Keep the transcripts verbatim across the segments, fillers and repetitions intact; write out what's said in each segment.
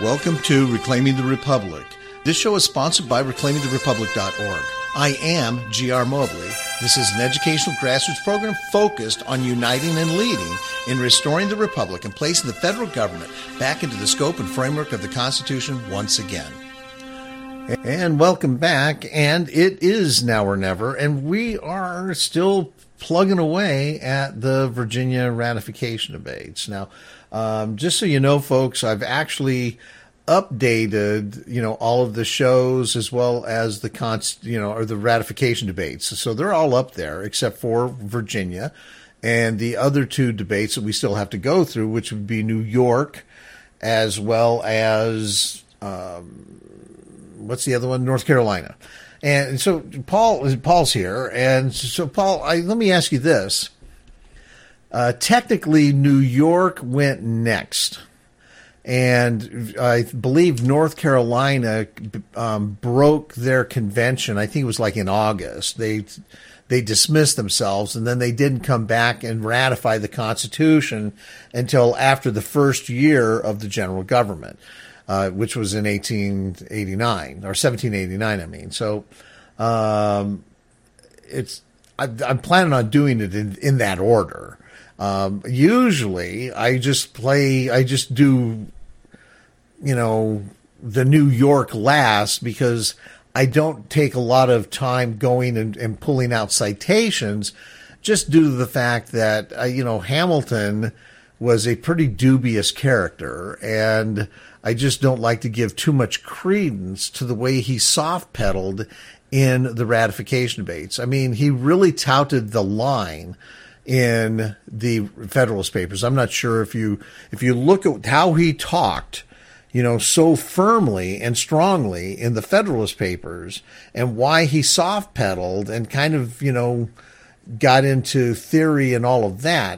Welcome to Reclaiming the Republic. This show is sponsored by reclaiming the republic dot org. I am G R. Mobley. This is an educational grassroots program focused on uniting and leading in restoring the republic and placing the federal government back into the scope and framework of the Constitution once again. And welcome back, and it is now or never, and we are still plugging away at the Virginia ratification debates. Now, um, just so you know, folks, I've actually updated, you know, all of the shows as well as the const, you know, or the ratification debates. So they're all up there except for Virginia and the other two debates that we still have to go through, which would be New York as well as, um, what's the other one? North Carolina. And so Paul, Paul's here. And so Paul, I, let me ask you this. Uh, technically New York went next. And I believe North Carolina um, broke their convention. I think it was like in August. They they dismissed themselves, and then they didn't come back and ratify the Constitution until after the first year of the general government, uh, which was in eighteen eighty-nine or seventeen eighty-nine. I mean, so um, it's I, I'm planning on doing it in, in that order. Um, usually, I just play. I just do. You know, the New York last because I don't take a lot of time going and, and pulling out citations just due to the fact that, uh, you know, Hamilton was a pretty dubious character, and I just don't like to give too much credence to the way he soft pedaled in the ratification debates. I mean, he really touted the line in the Federalist Papers. I'm not sure if you, if you look at how he talked, you know, so firmly and strongly in the Federalist Papers, and why he soft pedaled and kind of, you know, got into theory and all of that,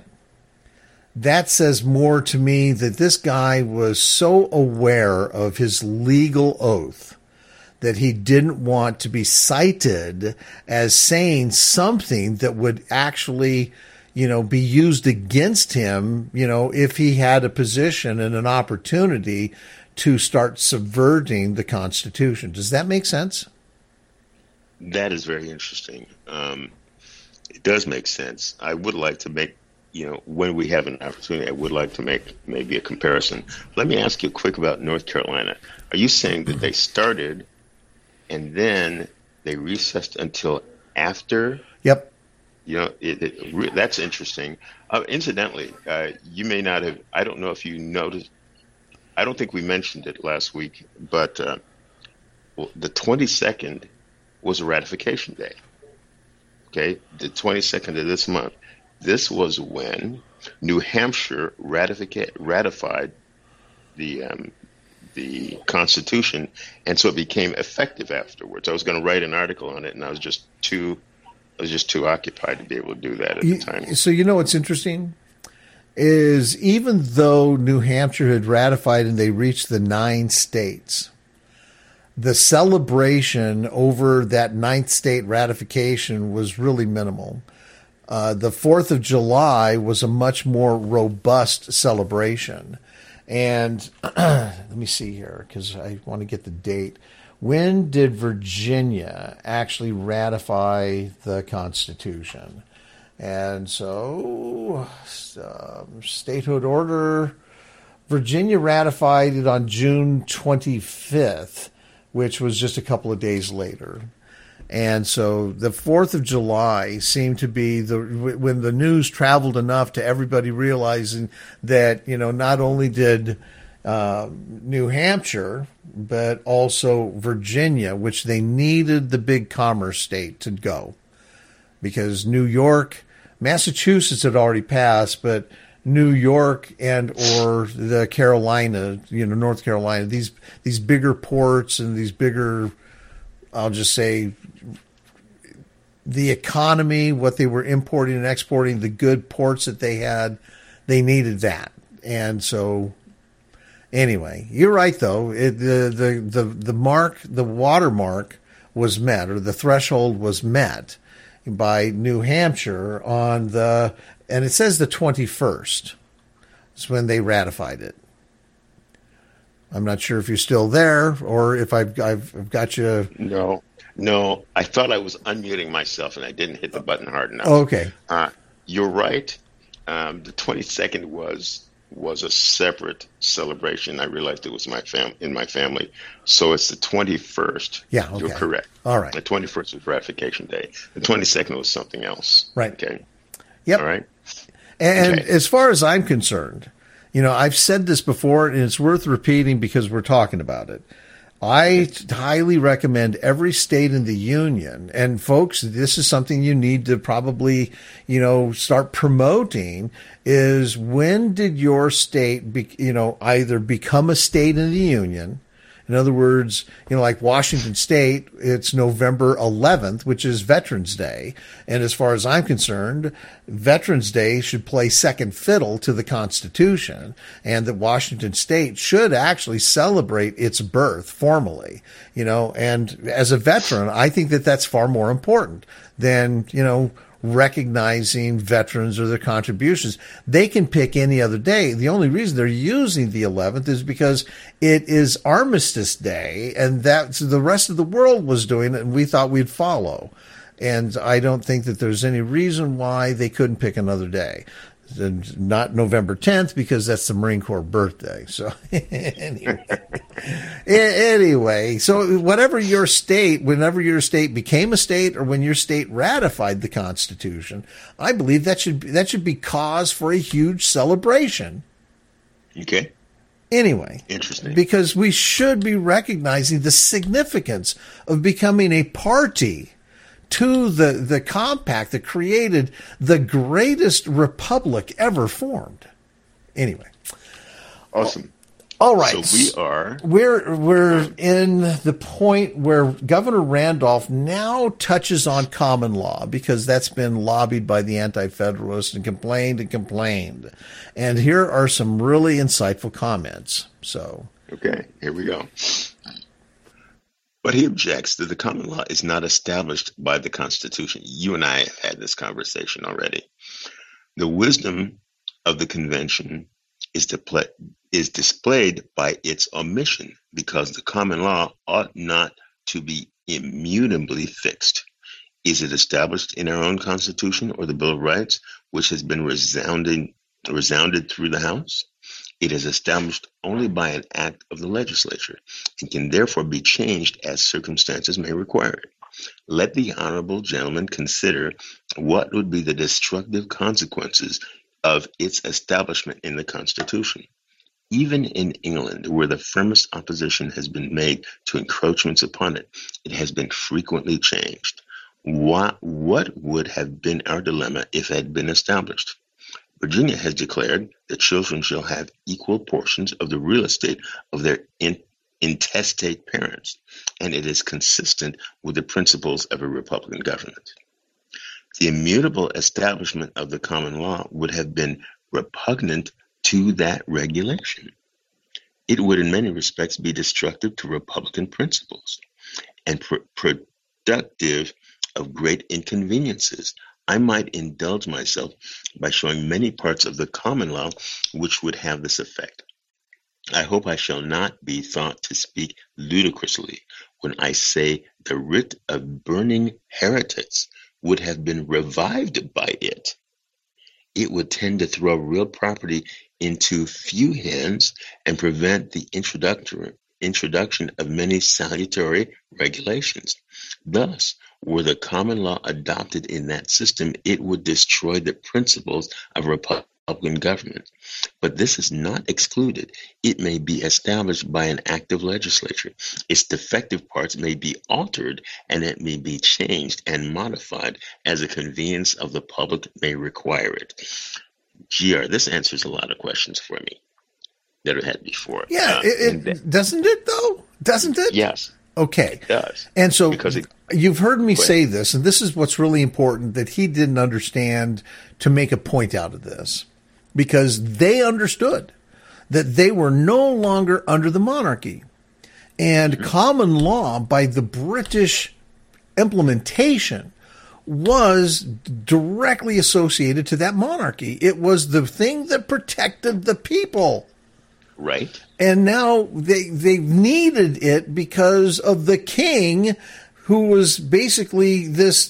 that says more to me that this guy was so aware of his legal oath that he didn't want to be cited as saying something that would actually, you know, be used against him, you know, if he had a position and an opportunity to start subverting the Constitution. Does that make sense? That is very interesting. Um, it does make sense. I would like to make, you know, when we have an opportunity, I would like to make maybe a comparison. Let me ask you quick about North Carolina. Are you saying that they started and then they recessed until after? Yep. You know, it, it, that's interesting. Uh, incidentally, uh, you may not have, I don't know if you noticed, I don't think we mentioned it last week, but uh, the twenty-second was a ratification day. Okay, the twenty-second of this month. This was when New Hampshire ratifica- ratified the um, the Constitution, and so it became effective afterwards. I was going to write an article on it, and I was just too I was just too occupied to be able to do that at you, the time. So you know what's interesting? Is even though New Hampshire had ratified and they reached the nine states, the celebration over that ninth state ratification was really minimal. Uh, the fourth of July was a much more robust celebration. And let me see here, because I want to get the date. When did Virginia actually ratify the Constitution? And so, um, statehood order, Virginia ratified it on June twenty-fifth, which was just a couple of days later. And so the fourth of July seemed to be the when the news traveled enough to everybody realizing that, you know, not only did uh, New Hampshire, but also Virginia, which they needed the big commerce state to go. Because New York, Massachusetts had already passed, but New York and or the Carolina, you know, North Carolina, these these bigger ports and these bigger, I'll just say, the economy, what they were importing and exporting, the good ports that they had, they needed that. And so, anyway, you're right though. It, the the the the mark, the watermark was met, or the threshold was met by New Hampshire on the, and it says the twenty-first is when they ratified it. I'm not sure if you're still there or if I've, I've, I've got you. No, no. I thought I was unmuting myself and I didn't hit the button hard enough. Okay. Uh, you're right. Um, the twenty-second was was a separate celebration. I realized it was my fam in my family. So it's the twenty-first. Yeah, okay. You're correct. All right. The twenty-first was ratification day. The twenty-second was something else. Right. Okay. Yep. All right. And okay. as far as I'm concerned, you know, I've said this before and it's worth repeating because we're talking about it. I highly recommend every state in the union, and folks, this is something you need to probably, you know, start promoting, is when did your state, be, you know, either become a state in the union? In other words, you know, like Washington State, it's November eleventh, which is Veterans Day. And as far as I'm concerned, Veterans Day should play second fiddle to the Constitution, and that Washington State should actually celebrate its birth formally, you know, and as a veteran, I think that that's far more important than, you know, recognizing veterans or their contributions. They can pick any other day. The only reason they're using the eleventh is because it is Armistice Day, and that's the rest of the world was doing it, and we thought we'd follow. And I don't think that there's any reason why they couldn't pick another day. Not November tenth, because that's the Marine Corps birthday. So anyway, anyway, so whatever your state, whenever your state became a state or when your state ratified the Constitution, I believe that should be, that should be cause for a huge celebration. Okay. Anyway, interesting, because we should be recognizing the significance of becoming a party to the, the compact that created the greatest republic ever formed. Anyway. Awesome. All right. So we are. We're, we're in the point where Governor Randolph now touches on common law because that's been lobbied by the Anti-Federalists and complained and complained. And here are some really insightful comments. So. Okay, here we go. But he objects that the common law is not established by the Constitution. You and I have had this conversation already. The wisdom of the convention is, to is displayed by its omission, because the common law ought not to be immutably fixed. Is it established in our own Constitution or the Bill of Rights, which has been resounding, resounded through the House? It is established only by an act of the legislature and can therefore be changed as circumstances may require it. Let the honorable gentleman consider what would be the destructive consequences of its establishment in the Constitution. Even in England, where the firmest opposition has been made to encroachments upon it, it has been frequently changed. What, what would have been our dilemma if it had been established? Virginia has declared that children shall have equal portions of the real estate of their in, intestate parents, and it is consistent with the principles of a Republican government. The immutable establishment of the common law would have been repugnant to that regulation. It would in many respects be destructive to Republican principles and pr- productive of great inconveniences. I might indulge myself by showing many parts of the common law which would have this effect. I hope I shall not be thought to speak ludicrously when I say the writ of burning heretics would have been revived by it. It would tend to throw real property into few hands and prevent the introductory introduction of many salutary regulations. Thus, were the common law adopted in that system, it would destroy the principles of Republican government. But this is not excluded. It may be established by an act of legislature. Its defective parts may be altered, and it may be changed and modified as the convenience of the public may require it. G R, this answers a lot of questions for me that I've had before. Yeah, uh, it, it, doesn't it though? Doesn't it? Yes. Okay. It does. And so because it, you've heard me say this, and this is what's really important, that he didn't understand to make a point out of this, because they understood that they were no longer under the monarchy. And mm-hmm. common law, by the British implementation, was directly associated to that monarchy. It was the thing that protected the people. Right. And now they they needed it because of the king, who was basically this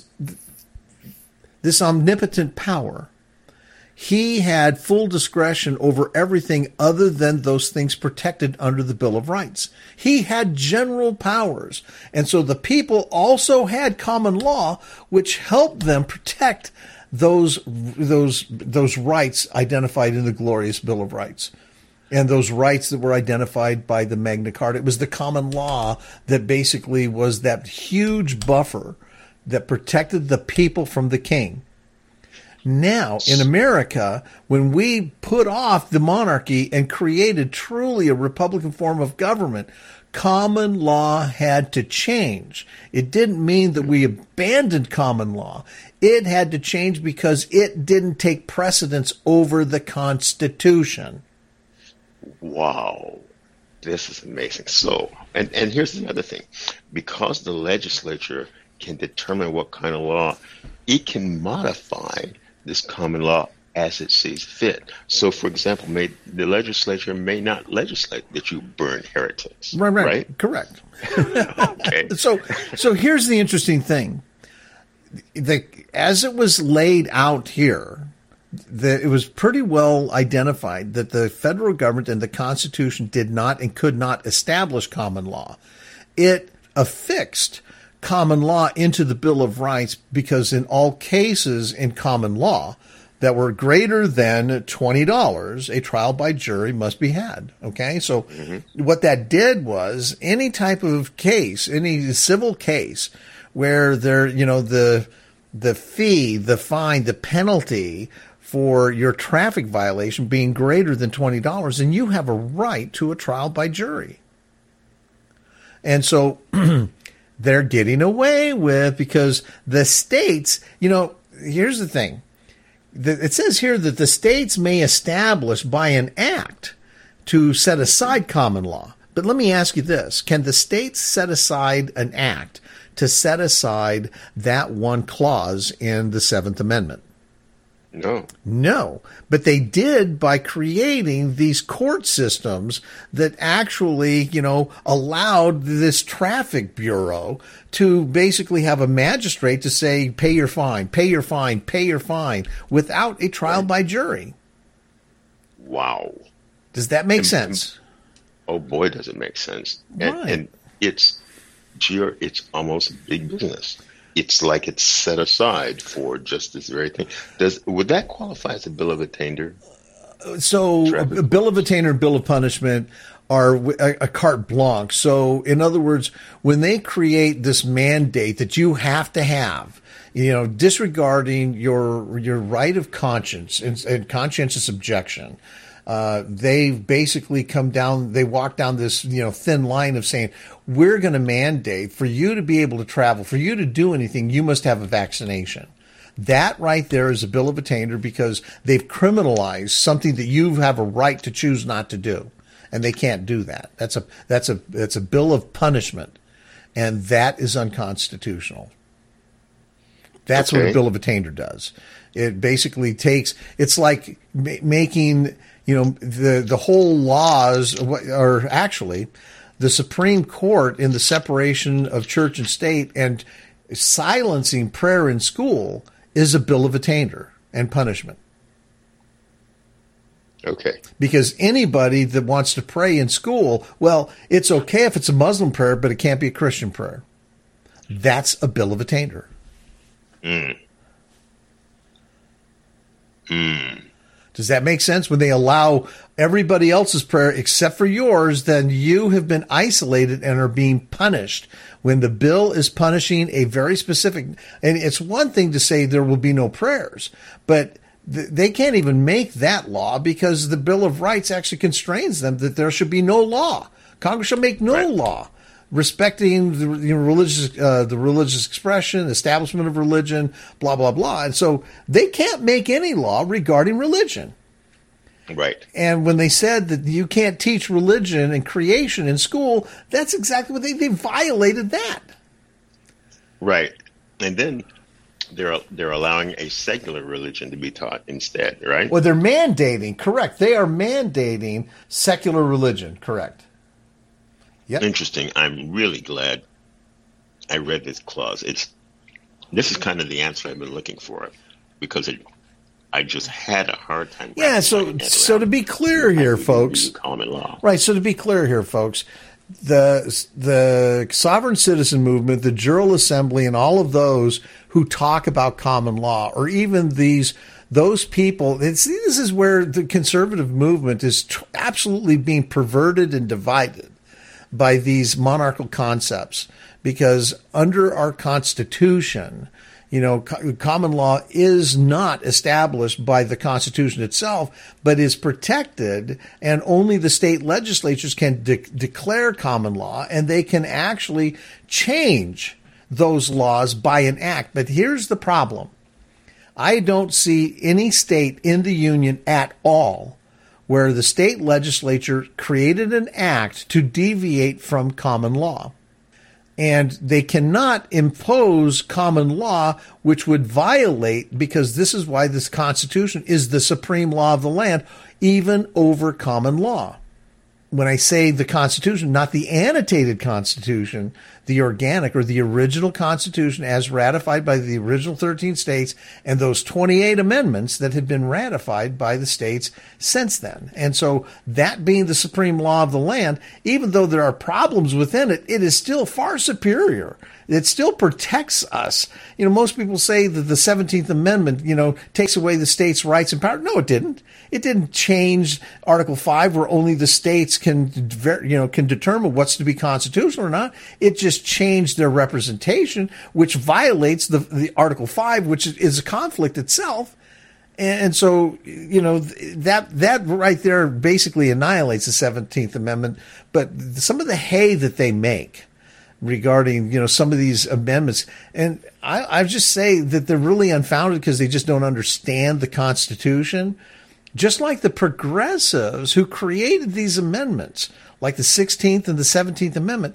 this omnipotent power. He had full discretion over everything other than those things protected under the Bill of Rights. He had general powers. And so the people also had common law, which helped them protect those, those, those rights identified in the glorious Bill of Rights. And those rights that were identified by the Magna Carta. It was the common law that basically was that huge buffer that protected the people from the king. Now, in America, when we put off the monarchy and created truly a republican form of government, common law had to change. It didn't mean that we abandoned common law. It had to change because it didn't take precedence over the Constitution. Wow. This is amazing. So, and, and here's another thing. Because the legislature can determine what kind of law, it can modify this common law as it sees fit. So, for example, may, the legislature may not legislate that you burn heretics. Right, right, right? Correct. Okay. So, so here's the interesting thing. The, as it was laid out here, the, it was pretty well identified that the federal government and the Constitution did not and could not establish common law. It affixed common law into the Bill of Rights because in all cases in common law that were greater than twenty dollars, a trial by jury must be had. Okay. So mm-hmm. what that did was any type of case, any civil case where there, you know, the, the fee, the fine, the penalty for your traffic violation being greater than twenty dollars, and you have a right to a trial by jury. And so they're getting away with, because the states, you know, here's the thing. It says here that the states may establish by an act to set aside common law. But let me ask you this. Can the states set aside an act to set aside that one clause in the Seventh Amendment? No. No. But they did by creating these court systems that actually, you know, allowed this traffic bureau to basically have a magistrate to say, pay your fine, pay your fine, pay your fine, without a trial by jury. Wow. Does that make and, sense? Oh, boy, does it make sense. And, right. and it's, it's almost big business. It's like it's set aside for just this very thing. Does would that qualify as a bill of attainder? So a, a bill of attainder and bill of punishment are a, a carte blanche. So in other words, when they create this mandate that you have to have, you know, disregarding your your right of conscience and, and conscientious objection, Uh, they basically come down, they walk down this, you know, thin line of saying, we're going to mandate for you to be able to travel, for you to do anything, you must have a vaccination. That right there is a bill of attainder because they've criminalized something that you have a right to choose not to do. And they can't do that. That's a, that's a, that's a bill of punishment. And that is unconstitutional. That's okay. what a bill of attainder does. It basically takes, it's like ma- making, you know, the, the whole laws, or actually the Supreme Court in the separation of church and state and silencing prayer in school is a bill of attainder and punishment. Okay. Because anybody that wants to pray in school, well, it's okay if it's a Muslim prayer, but it can't be a Christian prayer. That's a bill of attainder. Mm. Mm. Does that make sense? When they allow everybody else's prayer except for yours, then you have been isolated and are being punished. When the bill is punishing a very specific, and it's one thing to say there will be no prayers, but th- they can't even make that law because the Bill of Rights actually constrains them that there should be no law. Congress shall make no right. law respecting the, you know, religious, uh, the religious expression, establishment of religion, blah, blah, blah. And so they can't make any law regarding religion. Right. And when they said that you can't teach religion and creation in school, that's exactly what they, they violated that. Right. And then they're they're allowing a secular religion to be taught instead, right? Well, they're mandating, correct. They are mandating secular religion, correct. Yep. Interesting. I'm really glad I read this clause. It's this is kind of the answer I've been looking for, because it, I just had a hard time. Yeah, so so to be clear here, folks. Common law. Right, so to be clear here, folks, the the sovereign citizen movement, the General Assembly, and all of those who talk about common law, or even these those people, it's, this is where the conservative movement is tr- absolutely being perverted and divided by these monarchical concepts, because under our Constitution, you know, co- common law is not established by the Constitution itself, but is protected, and only the state legislatures can de- declare common law, and they can actually change those laws by an act. But here's the problem. I don't see any state in the Union at all where the state legislature created an act to deviate from common law. And they cannot impose common law, which would violate, because this is why this Constitution is the supreme law of the land, even over common law. When I say the Constitution, not the annotated Constitution, the organic or the original Constitution as ratified by the original thirteen states and those twenty-eight amendments that have been ratified by the states since then. And so that being the supreme law of the land, even though there are problems within it, it is still far superior. It still protects us. You know, most people say that the seventeenth Amendment, you know, takes away the states' rights and power. No, it didn't. It didn't change Article five, where only the states can, you know, can determine what's to be constitutional or not. It just changed their representation, which violates the, the Article five, which is a conflict itself. And so, you know, that that right there basically annihilates the seventeenth Amendment. But some of the hay that they make regarding, you know, some of these amendments, and I, I just say that they're really unfounded because they just don't understand the Constitution. Just like the progressives who created these amendments, like the sixteenth and the seventeenth Amendment.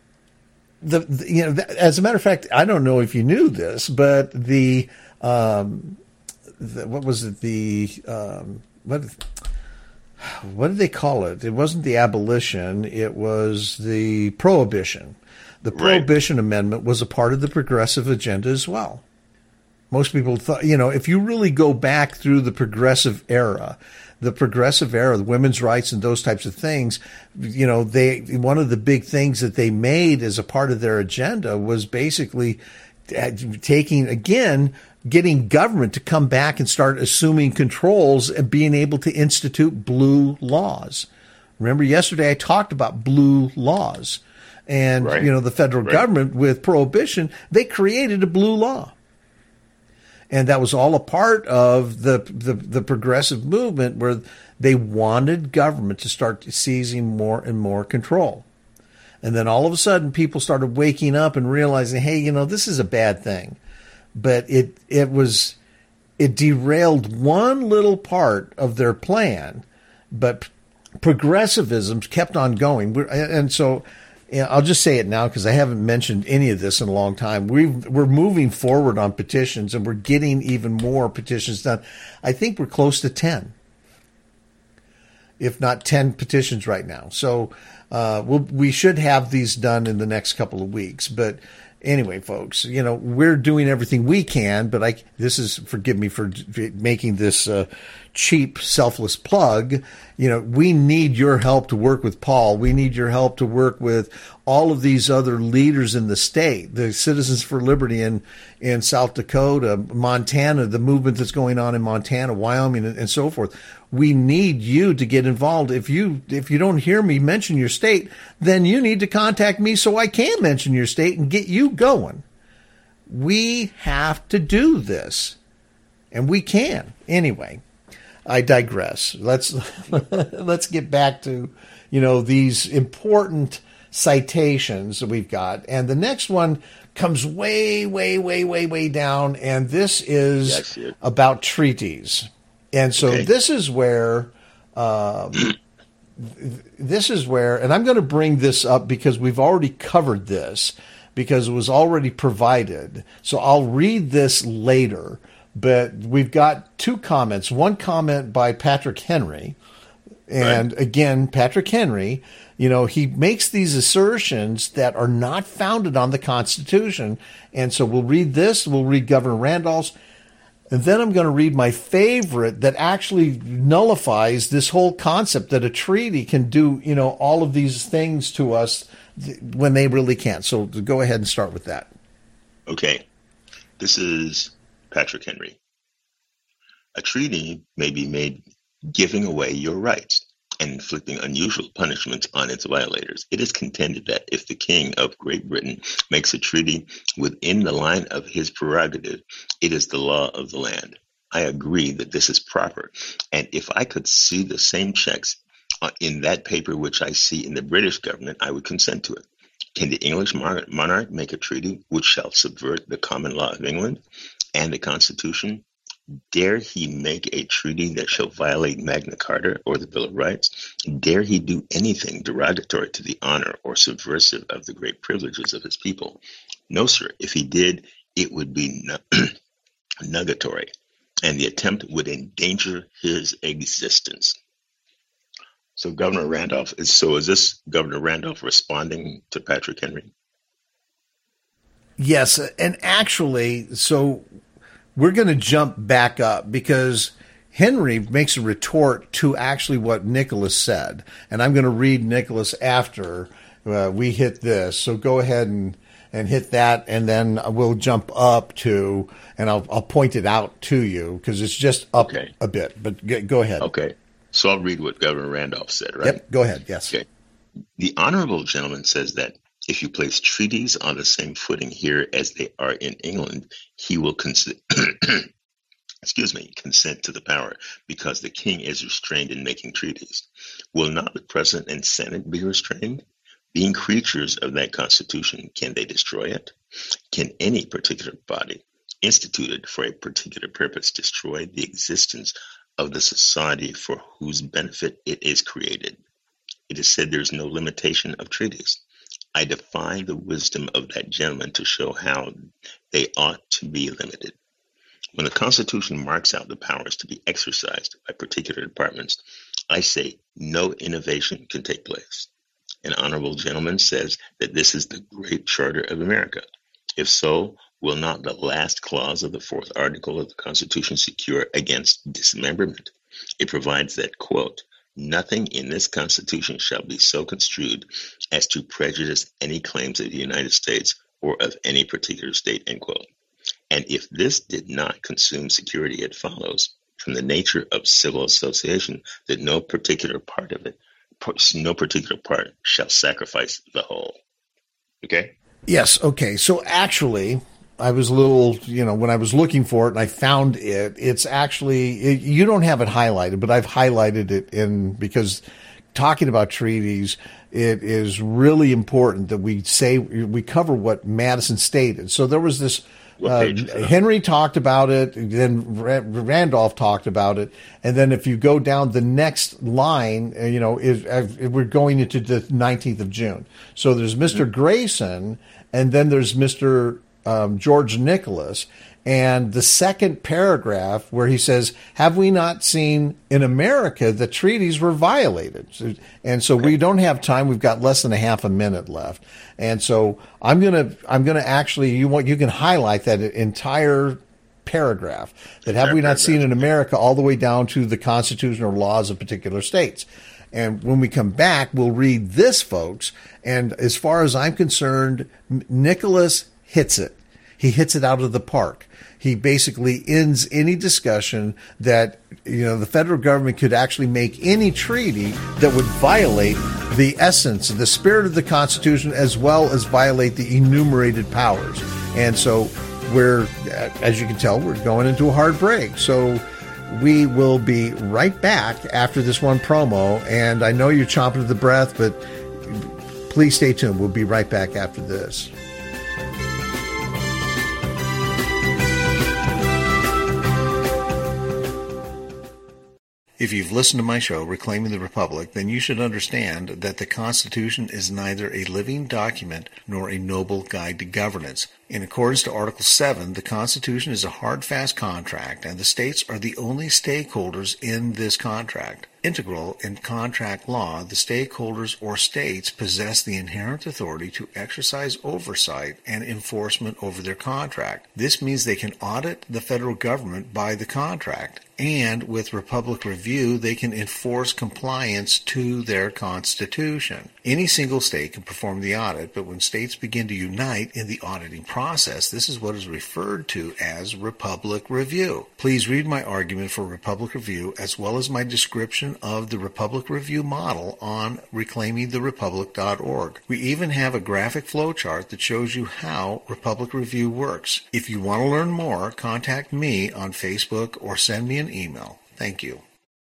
The, the you know, the, as a matter of fact, I don't know if you knew this, but the um, the, what was it? The um, what what did they call it? It wasn't the abolition; it was the prohibition. The Prohibition right. Amendment was a part of the progressive agenda as well. Most people thought, you know, if you really go back through the progressive era, the progressive era, the women's rights and those types of things, you know, they, one of the big things that they made as a part of their agenda was basically taking, again, getting government to come back and start assuming controls and being able to institute blue laws. Remember yesterday I talked about blue laws. And, right. you know, the federal right. government with prohibition, they created a blue law. And that was all a part of the, the, the progressive movement, where they wanted government to start seizing more and more control. And then all of a sudden people started waking up and realizing, hey, you know, this is a bad thing. But it it was it derailed one little part of their plan, but progressivism kept on going. And so yeah, I'll just say it now because I haven't mentioned any of this in a long time. We've, we're moving forward on petitions, and we're getting even more petitions done. I think we're close to ten, if not ten petitions right now. So uh, we'll, we should have these done in the next couple of weeks. But anyway, folks, you know, we're doing everything we can. But I, this is, forgive me for making this uh, cheap, selfless plug. You know, we need your help to work with Paul. We need your help to work with all of these other leaders in the state, the Citizens for Liberty in, in South Dakota, Montana, the movement that's going on in Montana, Wyoming, and, and so forth. We need you to get involved. If you if you don't hear me mention your state, then you need to contact me so I can mention your state and get you going. We have to do this, and we can. Anyway, I digress. Let's let's get back to, you know, these important citations that we've got. And the next one comes way, way, way, way, way down, and this is yes, about treaties. And so okay. this is where, um, this is where, and I'm going to bring this up because we've already covered this, because it was already provided. So I'll read this later, but we've got two comments. One comment by Patrick Henry. And right. Again, Patrick Henry, you know, he makes these assertions that are not founded on the Constitution. And so we'll read this, we'll read Governor Randolph's, and then I'm going to read my favorite that actually nullifies this whole concept that a treaty can do, you know, all of these things to us when they really can't. So go ahead and start with that. Okay. This is Patrick Henry. A treaty may be made giving away your rights and inflicting unusual punishments on its violators. It is contended that if the King of Great Britain makes a treaty within the line of his prerogative, it is the law of the land. I agree that this is proper, and if I could see the same checks in that paper which I see in the British government, I would consent to it. Can the English monarch make a treaty which shall subvert the common law of England and the Constitution? Dare he make a treaty that shall violate Magna Carta or the Bill of Rights? Dare he do anything derogatory to the honor or subversive of the great privileges of his people? No, sir. If he did, it would be nugatory, and the attempt would endanger his existence. So Governor Randolph is, so is this Governor Randolph responding to Patrick Henry? Yes. And actually, so we're going to jump back up because Henry makes a retort to actually what Nicholas said. And I'm going to read Nicholas after uh, we hit this. So go ahead and, and hit that, and then we'll jump up to, and I'll, I'll point it out to you because it's just up okay. a bit. But g- go ahead. Okay. So I'll read what Governor Randolph said, right? Yep. Go ahead. Yes. Okay. The honorable gentleman says that if you place treaties on the same footing here as they are in England, he will consent, excuse me, consent to the power because the king is restrained in making treaties. Will not the president and senate be restrained? Being creatures of that constitution, can they destroy it? Can any particular body instituted for a particular purpose destroy the existence of the society for whose benefit it is created? It is said there is no limitation of treaties. I defy the wisdom of that gentleman to show how they ought to be limited. When the Constitution marks out the powers to be exercised by particular departments, I say no innovation can take place. An honorable gentleman says that this is the great charter of America. If so, will not the last clause of the fourth article of the Constitution secure against dismemberment? It provides that, quote, nothing in this Constitution shall be so construed as to prejudice any claims of the United States or of any particular state, end quote. And if this did not consume security, it follows from the nature of civil association that no particular part of it, no particular part shall sacrifice the whole. Okay? Yes. Okay. So actually, I was a little, you know, when I was looking for it and I found it, it's actually, it, you don't have it highlighted, but I've highlighted it in, because talking about treaties, it is really important that we say, we cover what Madison stated. So there was this, uh, Henry talked about it, then Randolph talked about it. And then if you go down the next line, you know, is, uh, we're going into the nineteenth of June. So there's Mister Mm-hmm. Grayson, and then there's Mister Um, George Nicholas, and the second paragraph where he says, have we not seen in America that treaties were violated? So, and so okay. we don't have time. We've got less than a half a minute left. And so I'm going to, I'm going to actually, you want, you can highlight that entire paragraph that have we not paragraph. seen in America all the way down to the Constitution or laws of particular states. And when we come back, we'll read this, folks. And as far as I'm concerned, Nicholas hits it. He hits it out of the park. He basically ends any discussion that, you know, the federal government could actually make any treaty that would violate the essence, the spirit of the Constitution, as well as violate the enumerated powers. And so we're, as you can tell, we're going into a hard break. So we will be right back after this one promo. And I know you're chomping at the breath, but please stay tuned. We'll be right back after this. If you've listened to my show, Reclaiming the Republic, then you should understand that the Constitution is neither a living document nor a noble guide to governance. In accordance to Article seven, the Constitution is a hard, fast contract, and the states are the only stakeholders in this contract. Integral in contract law, the stakeholders or states possess the inherent authority to exercise oversight and enforcement over their contract. This means they can audit the federal government by the contract, and with Republic Review, they can enforce compliance to their Constitution. Any single state can perform the audit, but when states begin to unite in the auditing process, this is what is referred to as Republic Review. Please read my argument for Republic Review as well as my description of the Republic Review model on reclaiming the republic dot org. We even have a graphic flowchart that shows you how Republic Review works. If you want to learn more, contact me on Facebook or send me an email. Thank you.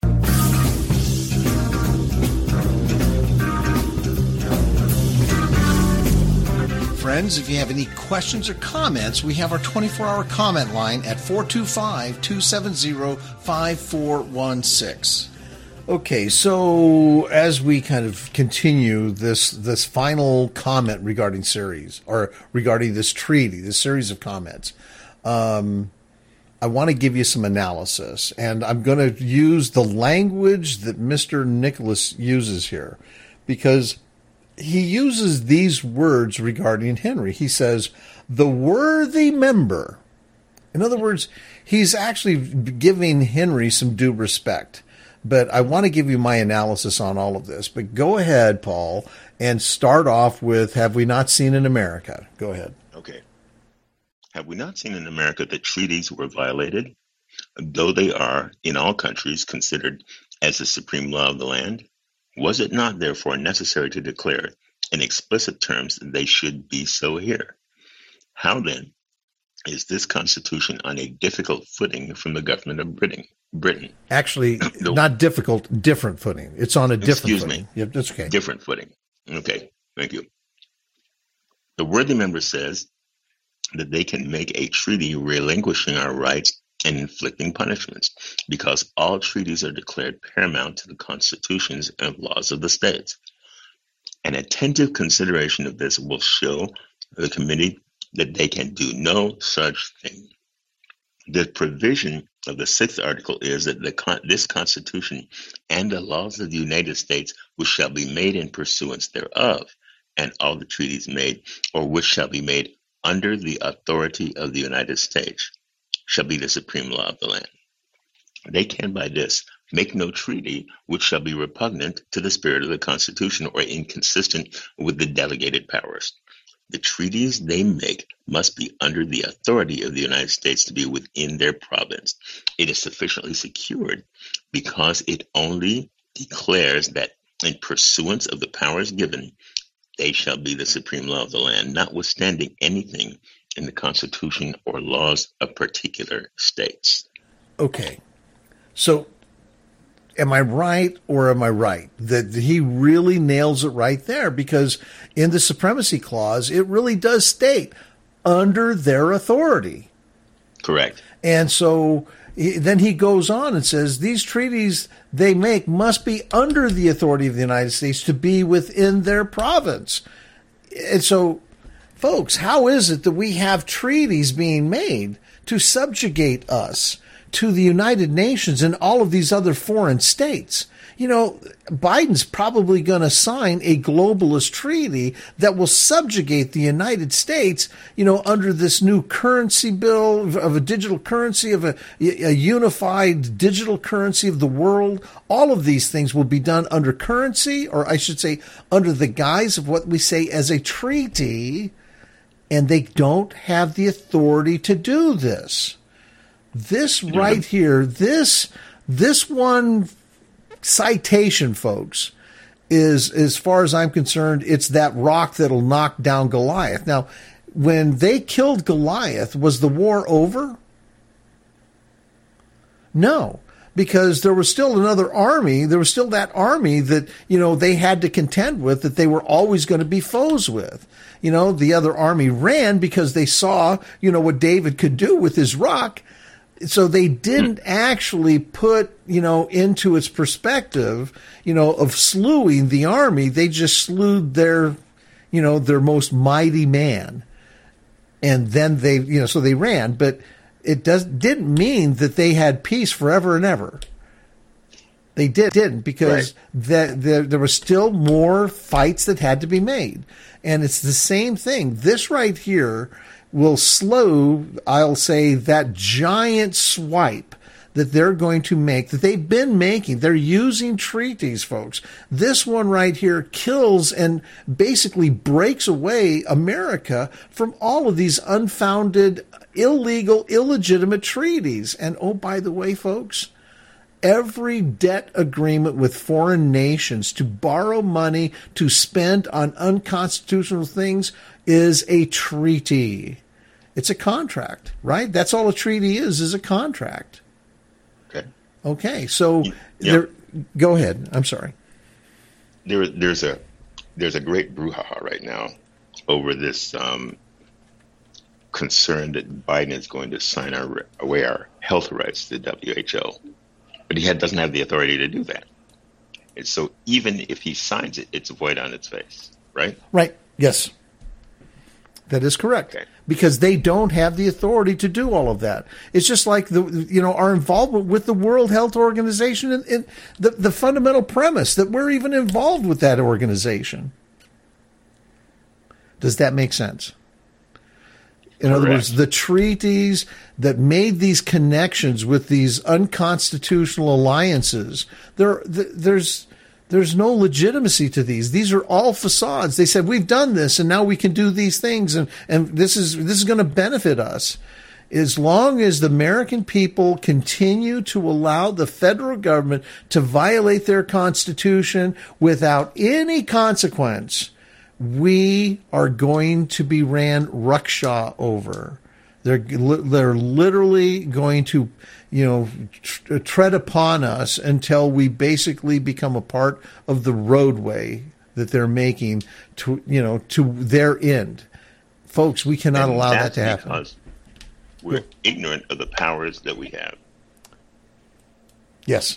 Friends, if you have any questions or comments, we have our twenty-four hour comment line at four two five, two seven zero, five four one six. Okay, so as we kind of continue this this final comment regarding series, or regarding this treaty, this series of comments, um, I want to give you some analysis, and I'm going to use the language that Mister Nicholas uses here, because he uses these words regarding Henry. He says, the worthy member. In other words, he's actually giving Henry some due respect. But I want to give you my analysis on all of this. But go ahead, Paul, and start off with, have we not seen in America? Go ahead. Okay. Have we not seen in America that treaties were violated, though they are in all countries considered as the supreme law of the land? Was it not, therefore, necessary to declare in explicit terms that they should be so here? How, then, is this Constitution on a difficult footing from the government of Britain? Britain? Actually, the, not difficult, different footing. It's on a different excuse footing. Excuse me. Yep, that's okay. Different footing. Okay, thank you. The worthy member says that they can make a treaty relinquishing our rights and inflicting punishments, because all treaties are declared paramount to the constitutions and laws of the states. An attentive consideration of this will show the committee that they can do no such thing. The provision of the sixth article is that the con- this Constitution and the laws of the United States, which shall be made in pursuance thereof, and all the treaties made, or which shall be made under the authority of the United States, shall be the supreme law of the land. They can by this make no treaty which shall be repugnant to the spirit of the Constitution or inconsistent with the delegated powers. The treaties they make must be under the authority of the United States to be within their province. It is sufficiently secured because it only declares that in pursuance of the powers given, they shall be the supreme law of the land, notwithstanding anything in the Constitution or laws of particular states. Okay. So am I right or am I right that he really nails it right there? Because in the Supremacy Clause, it really does state under their authority. Correct. And so he, then he goes on and says these treaties they make must be under the authority of the United States to be within their province. And so, folks, how is it that we have treaties being made to subjugate us to the United Nations and all of these other foreign states? You know, Biden's probably going to sign a globalist treaty that will subjugate the United States, you know, under this new currency bill of a digital currency, of a, a unified digital currency of the world. All of these things will be done under currency, or I should say under the guise of what we say as a treaty, and they don't have the authority to do this. This right here, this this one citation, folks, is, as far as I'm concerned, it's that rock that'll knock down Goliath. Now, when they killed Goliath, was the war over? No, because there was still another army. There was still that army that, you know, they had to contend with, that they were always going to be foes with. You know, the other army ran because they saw, you know, what David could do with his rock. so they didn't actually put, you know, into its perspective, you know, of slewing the army. They just slewed their, you know, their most mighty man. And then they, you know, so they ran, but it does didn't mean that they had peace forever and ever. They did, didn't, because right. the, the, there were still more fights that had to be made. And it's the same thing. This right here will slow, I'll say, that giant swipe that they're going to make, that they've been making. They're using treaties, folks. This one right here kills and basically breaks away America from all of these unfounded, illegal, illegitimate treaties. And oh, by the way, folks, every debt agreement with foreign nations to borrow money to spend on unconstitutional things is a treaty. It's a contract, right? That's all a treaty is, is a contract. Okay. Okay, so yeah. there, go ahead. I'm sorry. There, there's a there's a great brouhaha right now over this um, concern that Biden is going to sign our, away our health rights to the W H O. But he had, doesn't have the authority to do that. And so even if he signs it, it's void on its face, right? Right. Yes. That is correct. Okay. Because they don't have the authority to do all of that. It's just like the you know our involvement with the World Health Organization and, and the, the fundamental premise that we're even involved with that organization. Does that make sense? In Correct. Other words, the treaties that made these connections with these unconstitutional alliances, there, there's there's no legitimacy to these. These are all facades. They said, we've done this, and now we can do these things, and, and this is this is going to benefit us. As long as the American people continue to allow the federal government to violate their Constitution without any consequence, we are going to be ran ruckshaw over. They're they're literally going to, you know, tr- tread upon us until we basically become a part of the roadway that they're making to, you know, to their end. Folks, we cannot and allow that to happen. Because we're ignorant of the powers that we have. Yes.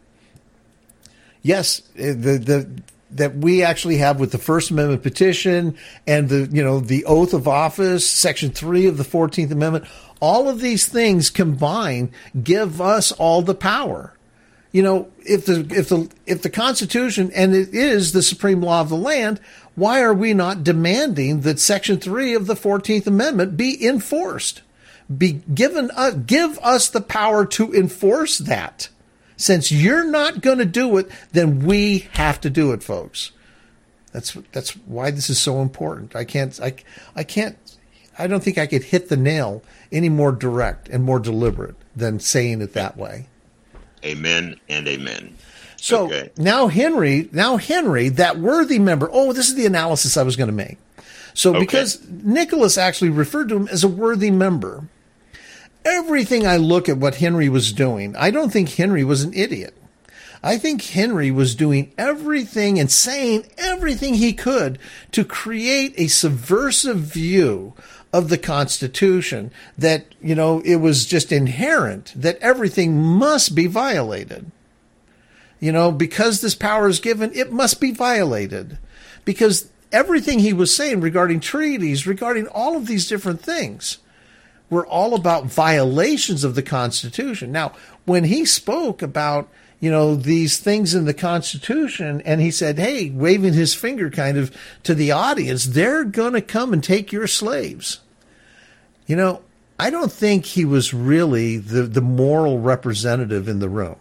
Yes, the the. that we actually have with the First Amendment petition and the, you know, the oath of office, Section three of the fourteenth Amendment, all of these things combined give us all the power. You know, if the if the if the Constitution, and it is the supreme law of the land, why are we not demanding that Section three of the fourteenth Amendment be enforced? Be given uh, give us the power to enforce that. Since you're not going to do it, then we have to do it, folks. That's that's why this is so important. I can't I I can't I don't think I could hit the nail any more direct and more deliberate than saying it that way. Amen and amen. So okay. now Henry, now Henry, that worthy member. Oh, this is the analysis I was going to make. So okay. because Nicholas actually referred to him as a worthy member. Everything I look at what Henry was doing, I don't think Henry was an idiot. I think Henry was doing everything and saying everything he could to create a subversive view of the Constitution that, you know, it was just inherent that everything must be violated. You know, because this power is given, it must be violated. Because everything he was saying regarding treaties, regarding all of these different things, were all about violations of the Constitution. Now, when he spoke about, you know, these things in the Constitution, and he said, hey, waving his finger kind of to the audience, they're going to come and take your slaves. You know, I don't think he was really the, the moral representative in the room.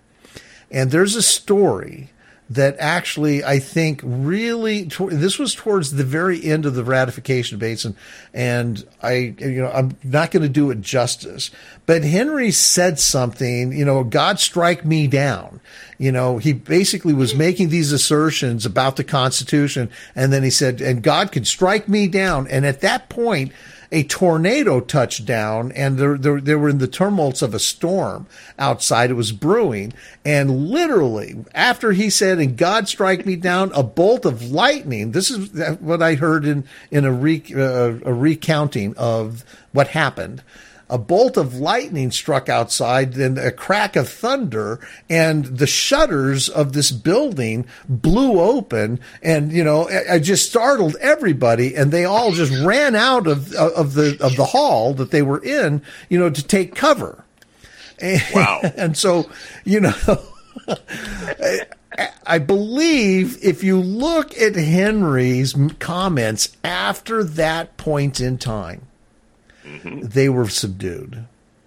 And there's a story that actually, I think, really, this was towards the very end of the ratification debates, and, and I, you know, I'm not going to do it justice, but Henry said something, you know, God strike me down. You know, he basically was making these assertions about the Constitution, and then he said, and God could strike me down. And at that point, a tornado touched down, and they there, they were in the tumults of a storm outside. It was brewing, and literally, after he said, and God strike me down, a bolt of lightning. This is what I heard in, in a, re, uh, a recounting of what happened. a bolt of lightning struck outside, then a crack of thunder, and the shutters of this building blew open. And, you know, I just startled everybody, and they all just ran out of, of the, of the hall that they were in, you know, to take cover. And, wow. And so, you know, I, I believe if you look at Henry's comments after that point in time, mm-hmm. they were subdued.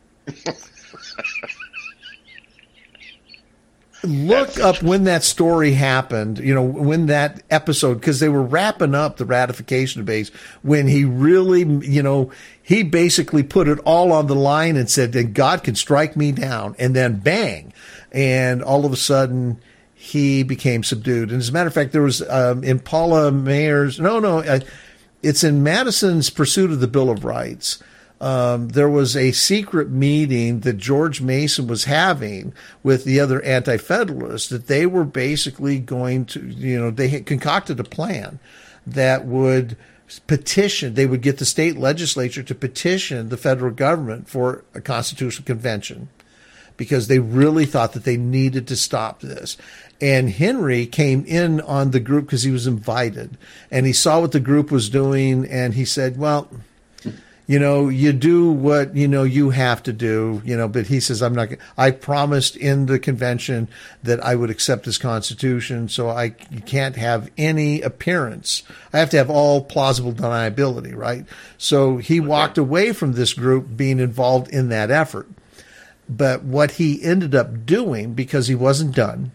Look up when that story happened, you know, when that episode, because they were wrapping up the ratification debates, when he really, you know, he basically put it all on the line and said, then God can strike me down. And then bang. And all of a sudden, he became subdued. And as a matter of fact, there was um, in Paula Mayer's, no, no, uh, it's in Madison's Pursuit of the Bill of Rights. Um, there was a secret meeting that George Mason was having with the other anti-federalists that they were basically going to, you know, they had concocted a plan that would petition, they would get the state legislature to petition the federal government for a constitutional convention because they really thought that they needed to stop this. And Henry came in on the group because he was invited and he saw what the group was doing and he said, well, you know, you do what, you know, you have to do, you know, but he says, I'm not, I promised in the convention that I would accept this Constitution. So I can't have any appearance. I have to have all plausible deniability, right? So he walked away from this group being involved in that effort. But what he ended up doing, because he wasn't done,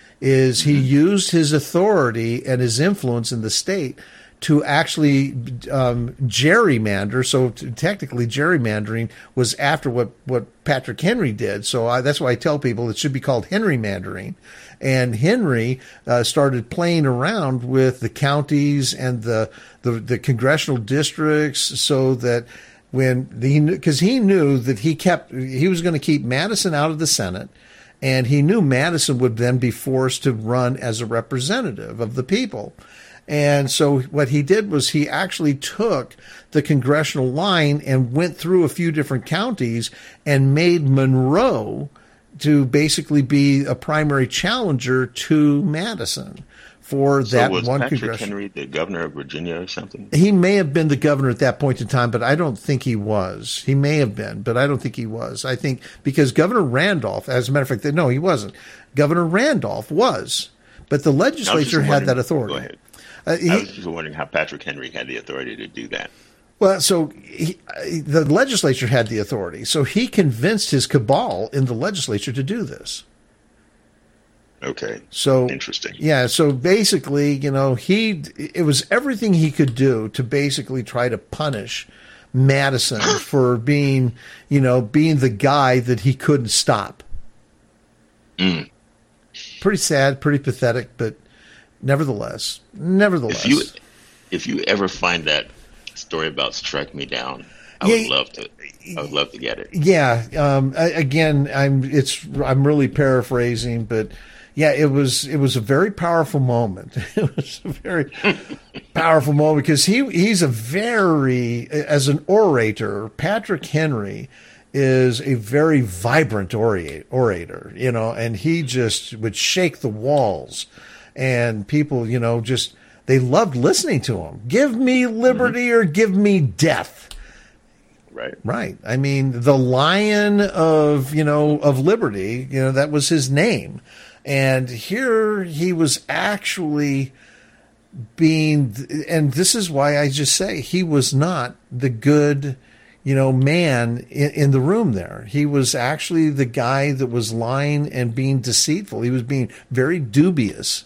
is he used his authority and his influence in the state to actually um, gerrymander. So t- technically gerrymandering was after what, what Patrick Henry did. So I, that's why I tell people it should be called Henrymandering. And Henry uh, started playing around with the counties and the, the, the congressional districts so that when the, because he knew that he kept, he was going to keep Madison out of the Senate. And he knew Madison would then be forced to run as a representative of the people. And so what he did was he actually took the congressional line and went through a few different counties and made Monroe to basically be a primary challenger to Madison for so that was one Patrick congressional. Henry the governor of Virginia or something? He may have been the governor at that point in time, but I don't think he was. He may have been, but I don't think he was. I think because Governor Randolph, as a matter of fact, no, he wasn't. Governor Randolph was, but the legislature had that authority. Go ahead. Uh, he, I was just wondering how Patrick Henry had the authority to do that. Well, so he, the legislature had the authority. So he convinced his cabal in the legislature to do this. Okay. So interesting. Yeah. So basically, you know, he, it was everything he could do to basically try to punish Madison for being, you know, being the guy that he couldn't stop. Mm. Pretty sad, pretty pathetic, but nevertheless, nevertheless. If you, if you ever find that story about Strike Me Down, I yeah, would love to. I would love to get it. Yeah. Um, again, I'm. It's. I'm really paraphrasing, but yeah, it was. It was a very powerful moment. It was a very powerful moment because he. He's a very, as an orator, Patrick Henry is a very vibrant orator. You know, and he just would shake the walls. And people, you know, just, they loved listening to him. Give me liberty mm-hmm. or give me death. Right. Right. I mean, the Lion of, you know, of Liberty, you know, that was his name. And here he was actually being, and this is why I just say he was not the good, you know, man in, in the room there. He was actually the guy that was lying and being deceitful. He was being very dubious.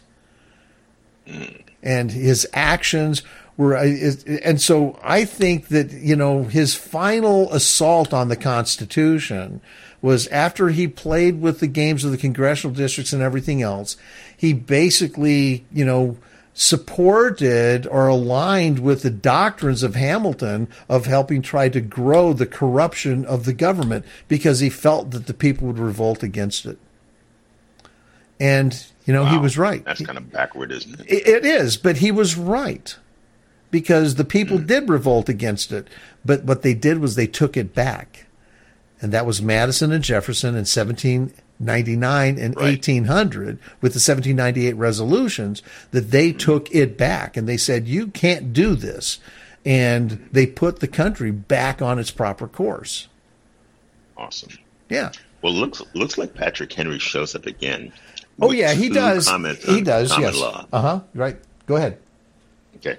And his actions were, and so I think that, you know, his final assault on the Constitution was after he played with the games of the congressional districts and everything else. He basically, you know, supported or aligned with the doctrines of Hamilton of helping try to grow the corruption of the government because he felt that the people would revolt against it. And, you know, wow. he was right. That's kind of backward, isn't it? It is, but he was right because the people mm. did revolt against it. But what they did was they took it back. And that was Madison and Jefferson in seventeen ninety-nine and Right. eighteen hundred with the seventeen ninety-eight resolutions, that they took it back and they said, you can't do this. And they put the country back on its proper course. Awesome. Yeah. Well, looks looks like Patrick Henry shows up again. Oh, with yeah, he two does. comments He on does, common yes. law. Uh-huh, right. Go ahead. Okay.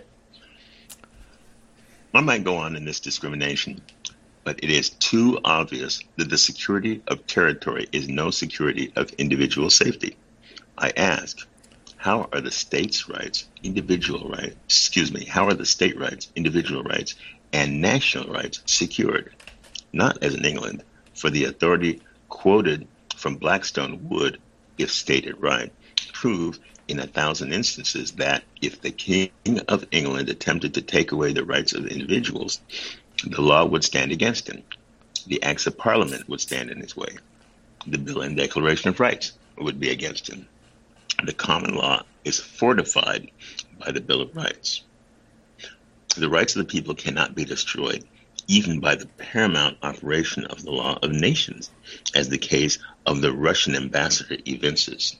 I might go on in this discrimination, but it is too obvious that the security of territory is no security of individual safety. I ask, how are the states' rights, individual rights, excuse me, how are the state rights, individual rights, and national rights secured? Not as in England, for the authority quoted from Blackstone would, if stated right, prove in a thousand instances that if the King of England attempted to take away the rights of individuals, the law would stand against him. The Acts of Parliament would stand in his way. The Bill and Declaration of Rights would be against him. The common law is fortified by the Bill of Rights. The rights of the people cannot be destroyed, even by the paramount operation of the law of nations, as the case of the Russian ambassador evinces.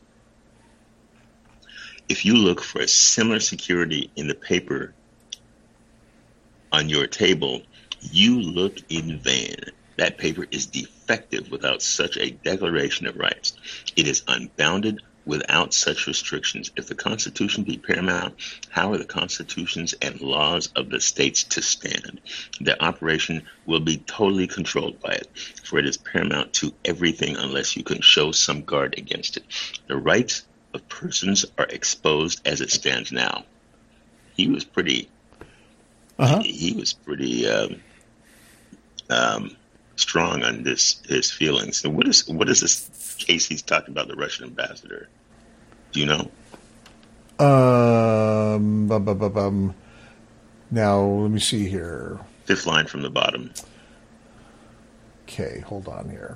If you look for a similar security in the paper on your table, you look in vain. That paper is defective without such a declaration of rights. It is unbounded without such restrictions. If the Constitution be paramount, how are the constitutions and laws of the states to stand? Their operation will be totally controlled by it, for it is paramount to everything unless you can show some guard against it. The rights of persons are exposed as it stands now. He was pretty, uh-huh. he, he was pretty um, um, strong on this, his feelings. So what is, what is this case he's talking about, the Russian ambassador? Do you know? Um, bum, bum, bum, bum. Now, let me see here. Fifth line from the bottom. Okay, hold on here.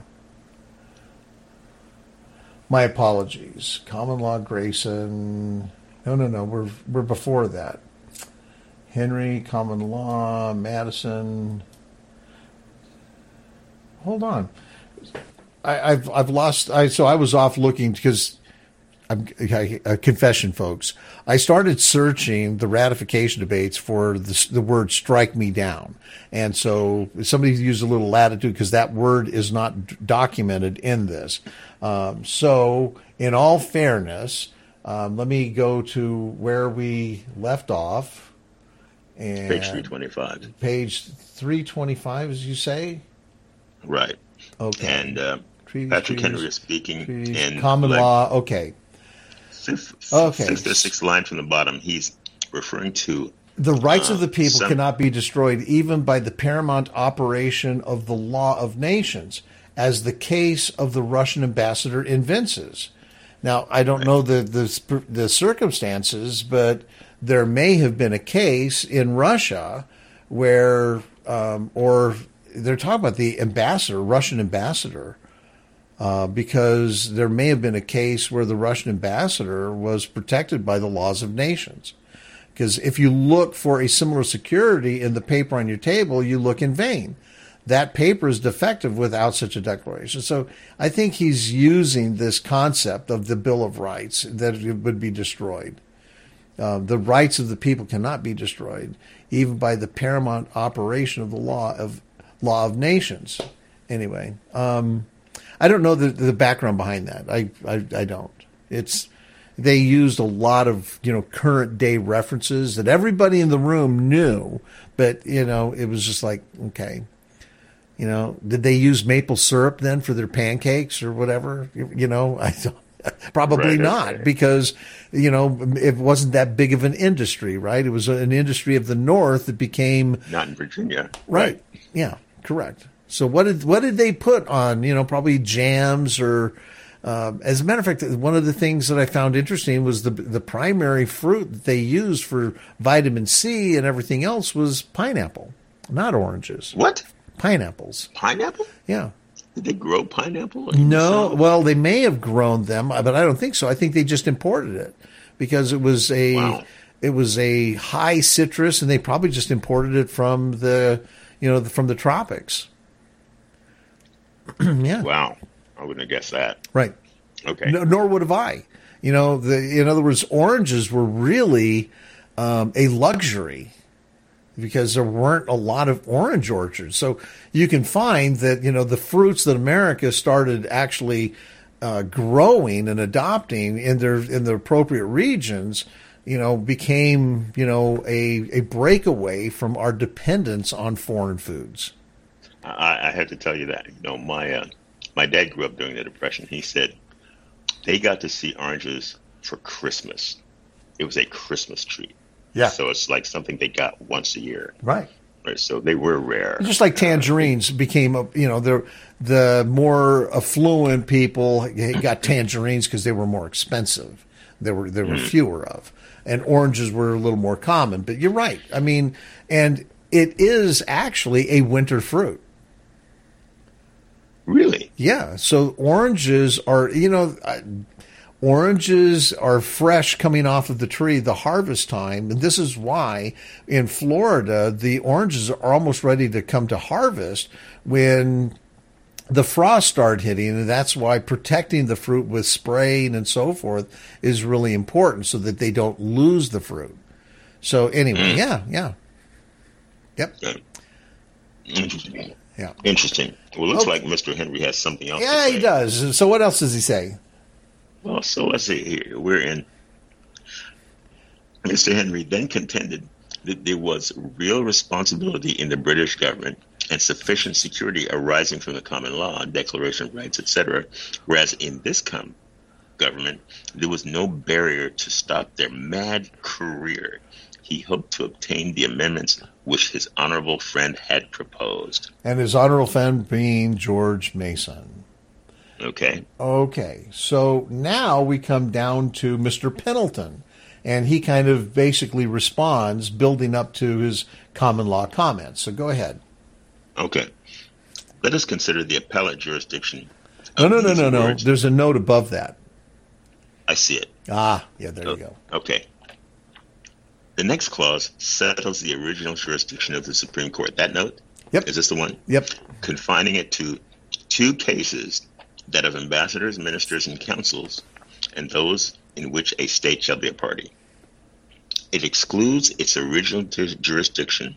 My apologies. Common law, Grayson. No, no, no. We're we're before that. Henry, common law, Madison. Hold on. I, I've I've lost. I so I was off looking because. I'm, I, a confession, folks. I started searching the ratification debates for the, the word "strike me down," and so somebody used a little latitude because that word is not documented in this. Um, so, in all fairness, um, let me go to where we left off. And page three twenty-five. Page three twenty-five, as you say. Right. Okay. And uh, treaties, Patrick treaties, Henry is speaking treaties, in common like, law. Okay. Fifth, okay. fifth or sixth line from the bottom, he's referring to the rights uh, of the people some, cannot be destroyed even by the paramount operation of the law of nations, as the case of the Russian ambassador evinces. Now, I don't right. know the, the the circumstances, but there may have been a case in Russia where, um, or they're talking about the ambassador, Russian ambassador, Uh, because there may have been a case where the Russian ambassador was protected by the laws of nations. Because if you look for a similar security in the paper on your table, you look in vain. That paper is defective without such a declaration. So I think he's using this concept of the Bill of Rights, that it would be destroyed. Uh, the rights of the people cannot be destroyed, even by the paramount operation of the law of law of nations. Anyway, um, I don't know the, the background behind that. I, I I don't. It's they used a lot of you know current day references that everybody in the room knew, but you know it was just like okay, you know did they use maple syrup then for their pancakes or whatever? You know I don't. Probably right, not right. because you know it wasn't that big of an industry, right? It was an industry of the North that became not in Virginia, right? right. Yeah, correct. So what did what did they put on? You know, probably jams or, um, as a matter of fact, one of the things that I found interesting was the the primary fruit that they used for vitamin C and everything else was pineapple, not oranges. What? Pineapples. Pineapple? Yeah. Did they grow pineapple? No. Well, they may have grown them, but I don't think so. I think they just imported it because it was a wow. it was a high citrus, and they probably just imported it from the you know from the tropics. Yeah. Wow. I wouldn't have guessed that. Right. Okay. No, nor would have I. You know, the, in other words, oranges were really um, a luxury because there weren't a lot of orange orchards. So you can find that, you know, the fruits that America started actually uh, growing and adopting in their in the appropriate regions, you know, became, you know, a, a breakaway from our dependence on foreign foods. I, I have to tell you that, you know, my uh, my dad grew up during the Depression. He said they got to see oranges for Christmas. It was a Christmas treat. Yeah. So it's like something they got once a year. Right. Right. So they were rare. Just like tangerines became, a, you know, the the more affluent people got tangerines because they were more expensive. There were there were mm. fewer of, and oranges were a little more common. But you're right. I mean, and it is actually a winter fruit. Really? Yeah. So oranges are, you know, oranges are fresh coming off of the tree, the harvest time. And this is why in Florida, the oranges are almost ready to come to harvest when the frost start hitting. And that's why protecting the fruit with spraying and so forth is really important so that they don't lose the fruit. So anyway, mm. yeah, yeah. Yep. Okay. Interesting. Yeah. Interesting. Well, it looks okay. like Mister Henry has something else yeah, to say. he does. So what else does he say? Well, so let's see here. We're in. Mister Henry then contended that there was real responsibility in the British government and sufficient security arising from the common law, Declaration of Rights, et cetera, whereas in this com- government, there was no barrier to stop their mad career. He hoped to obtain the amendments which his honorable friend had proposed. And his honorable friend being George Mason. Okay. Okay. So now we come down to Mister Pendleton, and he kind of basically responds, building up to his common law comments. So go ahead. Okay. Let us consider the appellate jurisdiction. No, no, no, no, no. There's a note above that. I see it. Ah, yeah, there oh, you go. Okay. The next clause settles the original jurisdiction of the Supreme Court. That note? Yep. Is this the one? Yep. Confining it to two cases, that of ambassadors, ministers, and consuls, and those in which a state shall be a party. It excludes its original ju- jurisdiction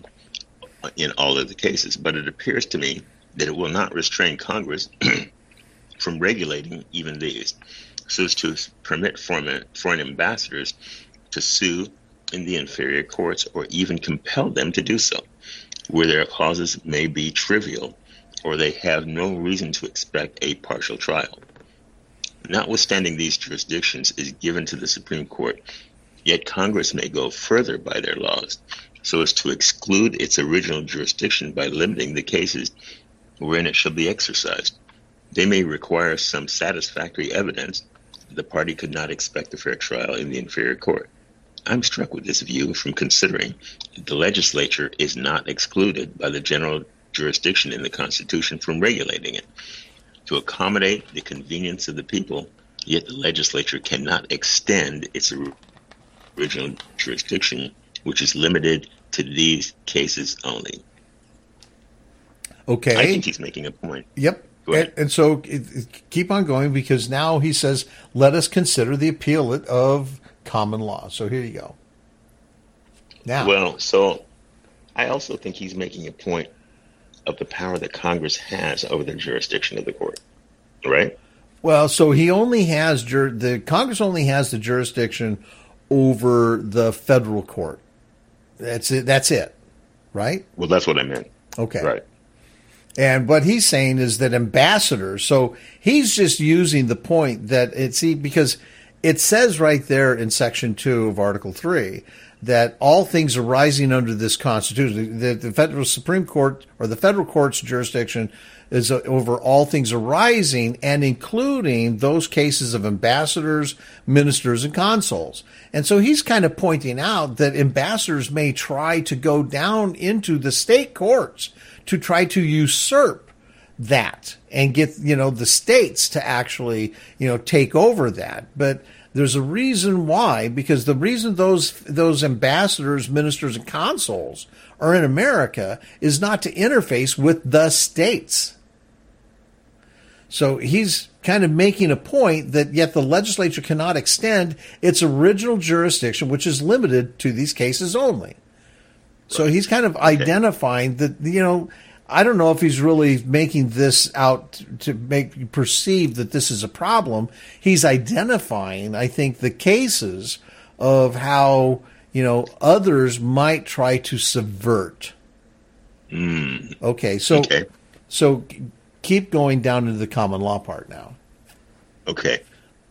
in all of the cases, but it appears to me that it will not restrain Congress from regulating even these, so as to permit foreign, foreign ambassadors to sue in the inferior courts or even compel them to do so, where their causes may be trivial or they have no reason to expect a partial trial. Notwithstanding these jurisdictions is given to the Supreme Court, yet Congress may go further by their laws so as to exclude its original jurisdiction by limiting the cases wherein it shall be exercised. They may require some satisfactory evidence that the party could not expect a fair trial in the inferior court. I'm struck with this view from considering that the legislature is not excluded by the general jurisdiction in the Constitution from regulating it. To accommodate the convenience of the people, yet the legislature cannot extend its original jurisdiction, which is limited to these cases only. Okay. I think he's making a point. Yep. And, and so it, it, keep on going, because now he says, let us consider the appeal of common law. So here you go. Now, well, so I also think he's making a point of the power that Congress has over the jurisdiction of the court, right? Well, so he only has jur- the Congress only has the jurisdiction over the federal court. That's it. That's it, right? Well, that's what I meant. Okay, right. And what he's saying is that ambassadors. So he's just using the point that it's because it says right there in Section two of Article three that all things arising under this Constitution, the, the federal Supreme Court or the federal court's jurisdiction is over all things arising and including those cases of ambassadors, ministers, and consuls. And so he's kind of pointing out that ambassadors may try to go down into the state courts to try to usurp that and get, you know, the states to actually, you know, take over that. But there's a reason why, because the reason those those ambassadors, ministers, and consuls are in America is not to interface with the states. So he's kind of making a point that yet the legislature cannot extend its original jurisdiction, which is limited to these cases only. So he's kind of identifying that, you know, I don't know if he's really making this out to make you perceive that this is a problem. He's identifying, I think, the cases of how, you know, others might try to subvert. Mm. Okay, so okay. so keep going down into the common law part now. Okay.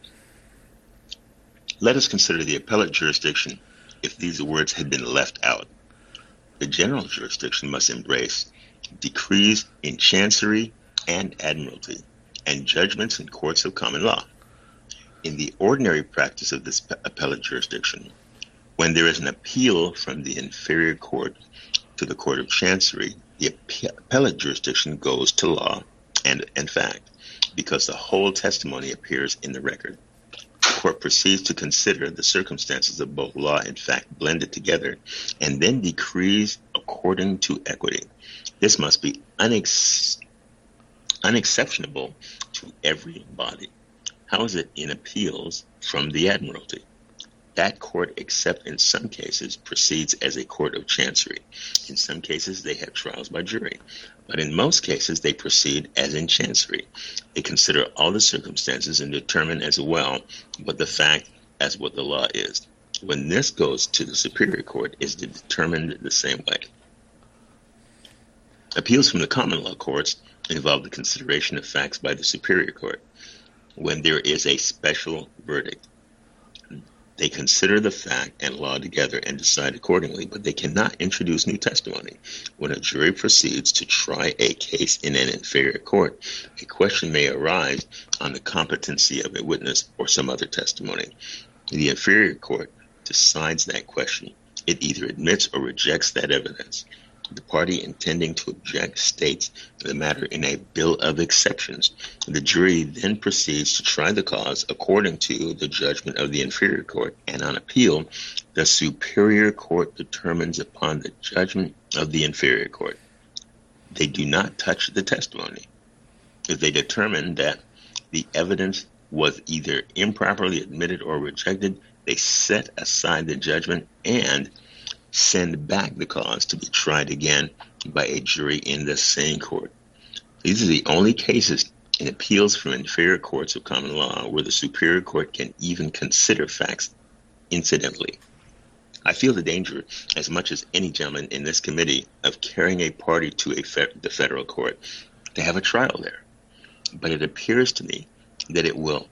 Let us consider the appellate jurisdiction if these words had been left out. The general jurisdiction must embrace decrees in chancery and admiralty, and judgments in courts of common law. In the ordinary practice of this appellate jurisdiction, when there is an appeal from the inferior court to the court of chancery, the appellate jurisdiction goes to law and, in fact, because the whole testimony appears in the record. The court proceeds to consider the circumstances of both law and fact blended together, and then decrees according to equity. This must be unex- unexceptionable to every body. How is it in appeals from the admiralty? That court, except in some cases, proceeds as a court of chancery. In some cases, they have trials by jury. But in most cases, they proceed as in chancery. They consider all the circumstances and determine as well what the fact as what the law is. When this goes to the superior court, is determined the same way. Appeals from the common law courts involve the consideration of facts by the superior court. When there is a special verdict, they consider the fact and law together and decide accordingly, but they cannot introduce new testimony. When a jury proceeds to try a case in an inferior court, a question may arise on the competency of a witness or some other testimony. The inferior court decides that question. It either admits or rejects that evidence. The party intending to object states the matter in a bill of exceptions. The jury then proceeds to try the cause according to the judgment of the inferior court, and on appeal, the superior court determines upon the judgment of the inferior court. They do not touch the testimony. If they determine that the evidence was either improperly admitted or rejected, they set aside the judgment and send back the cause to be tried again by a jury in the same court. These are the only cases in appeals from inferior courts of common law where the superior court can even consider facts incidentally. I feel the danger, as much as any gentleman in this committee, of carrying a party to a fe- the federal court to have a trial there. But it appears to me that it will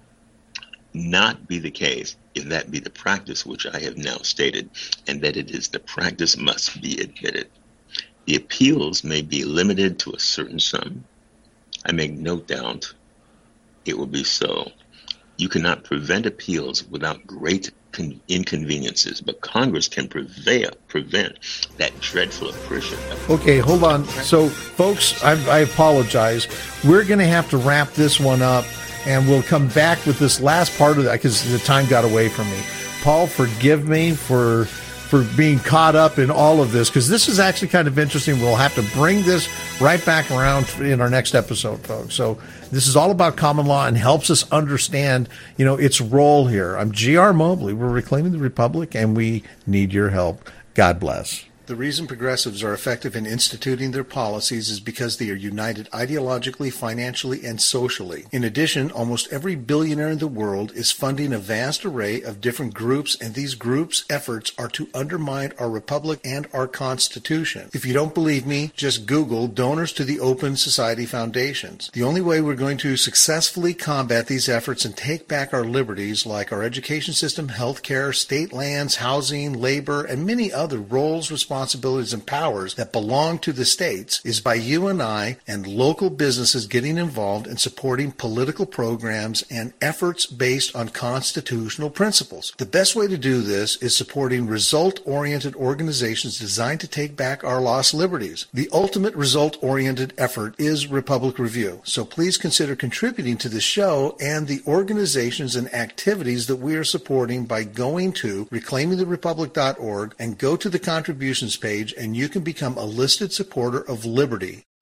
not be the case if that be the practice which I have now stated, and that it is the practice must be admitted. The appeals may be limited to a certain sum. I make no doubt it will be so. You cannot prevent appeals without great con- inconveniences, but Congress can prevail, prevent that dreadful oppression. Okay, hold on. So, folks, I, I apologize. We're going to have to wrap this one up. And we'll come back with this last part of that because the time got away from me. Paul, forgive me for for being caught up in all of this because this is actually kind of interesting. We'll have to bring this right back around in our next episode, folks. So this is all about common law and helps us understand, you know, its role here. I'm G R Mobley. We're Reclaiming the Republic, and we need your help. God bless. The reason progressives are effective in instituting their policies is because they are united ideologically, financially, and socially. In addition, almost every billionaire in the world is funding a vast array of different groups, and these groups' efforts are to undermine our republic and our Constitution. If you don't believe me, just Google donors to the Open Society Foundations. The only way we're going to successfully combat these efforts and take back our liberties, like our education system, health care, state lands, housing, labor, and many other roles, responsibilities, responsibilities and powers that belong to the states, is by you and I and local businesses getting involved and supporting political programs and efforts based on constitutional principles. The best way to do this is supporting result-oriented organizations designed to take back our lost liberties. The ultimate result-oriented effort is Republic Review, so please consider contributing to the show and the organizations and activities that we are supporting by going to reclaiming the republic dot org and go to the contributions page, and you can become a listed supporter of liberty.